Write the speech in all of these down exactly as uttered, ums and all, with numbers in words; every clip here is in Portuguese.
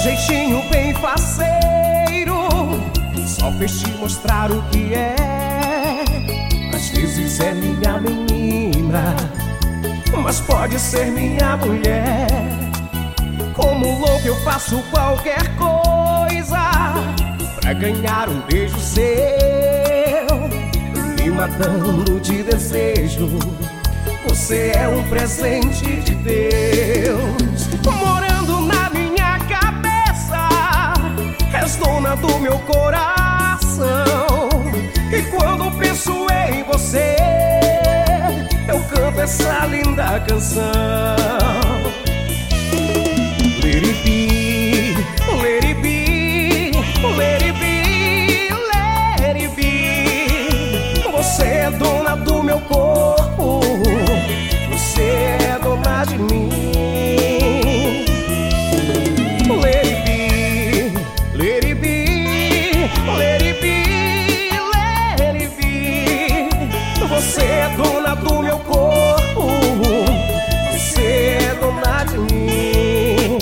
jeitinho bem faceiro só fez te mostrar o que é. Às vezes é minha menina, mas pode ser minha mulher. Como louco eu faço qualquer coisa pra ganhar um beijo seu, me matando de desejo. Você é um presente de Deus, morando na minha cabeça. És dona do meu coração, e quando penso em você, eu canto essa linda canção. Let it be, let it be, let it be, let it be. Você é dona do meu corpo, você é dona de mim. Let it be, let it be, let it be, let it be. Você é dona do meu corpo, você é dona de mim.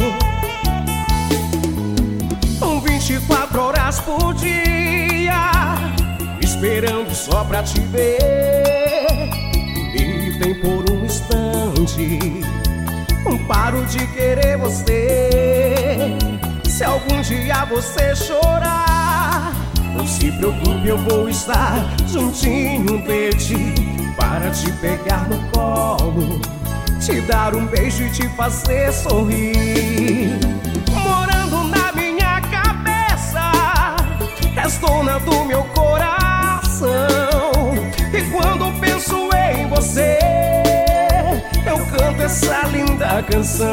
vinte e quatro horas por dia, esperando só pra te ver. E tem por um instante, não paro de querer você. Se algum dia você chorar, não se preocupe, eu vou estar juntinho de ti, para te pegar no colo, te dar um beijo e te fazer sorrir. Morando na minha cabeça, és dona do meu coração, e quando penso em você, eu canto essa linda canção.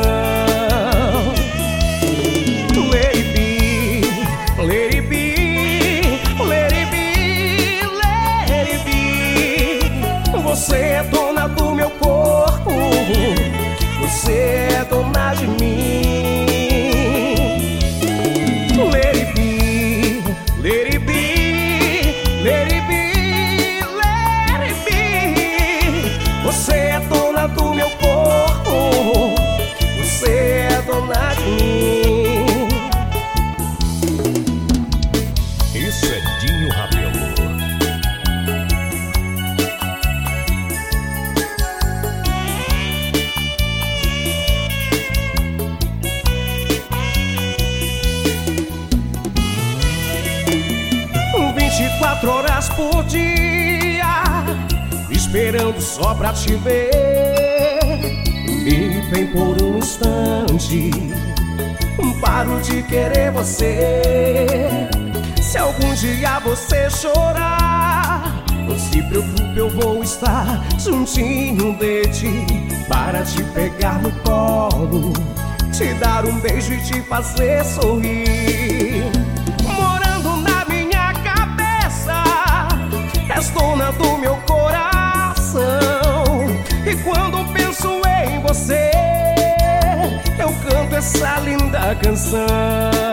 Let it be, let it be, let it be, let it be. Você é dona do meu corpo, você é dona de mim. Let it be, let it be, let it be, let it be. Você é dona do meu corpo, você é dona de mim. Isso é Dinho Rabelo. vinte e quatro horas por dia, esperando só pra te ver. Me vem por um instante, não paro de querer você. Se algum dia você chorar, não se preocupe, eu vou estar juntinho de ti, para te pegar no colo, te dar um beijo e te fazer sorrir. Morando na minha cabeça, és dona do meu coração, e quando penso em você, eu canto essa linda canção.